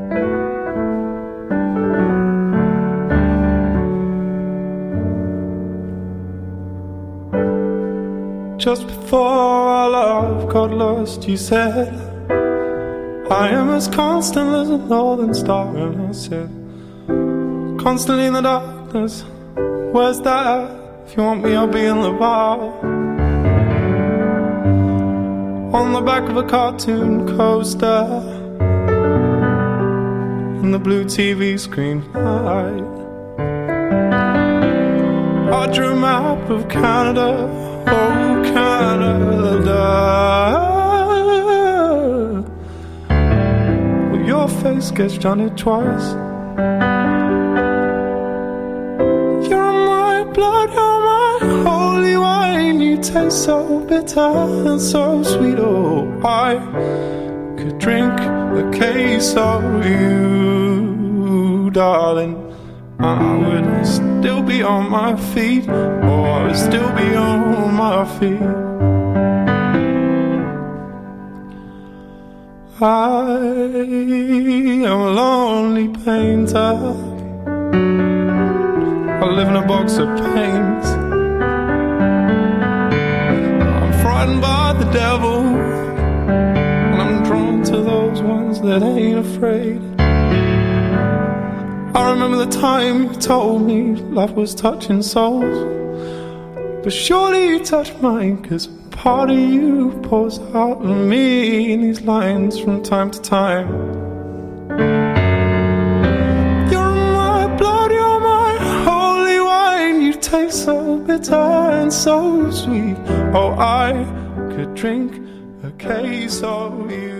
Just before our love got lost, you said, I am as constant as a northern star. And I said, constantly in the darkness, where's that? If you want me, I'll be in the bar, on the back of a cartoon coaster, in the blue TV screen light. I drew a map of Canada, oh Canada. Well, your face sketched on it twice. You're my blood, you're my holy wine. You taste so bitter and so sweet. Oh, I could drink a case of you, darling. I would still be on my feet, or I would still be on my feet. I am a lonely painter. I live in a box of paints. I'm frightened by the devil, and I'm drawn to those ones that ain't afraid. I remember the time you told me love was touching souls, but surely you touched mine, 'cause part of you pours out of me in these lines from time to time. You're my blood, you're my holy wine. You taste so bitter and so sweet. Oh, I could drink a case of you.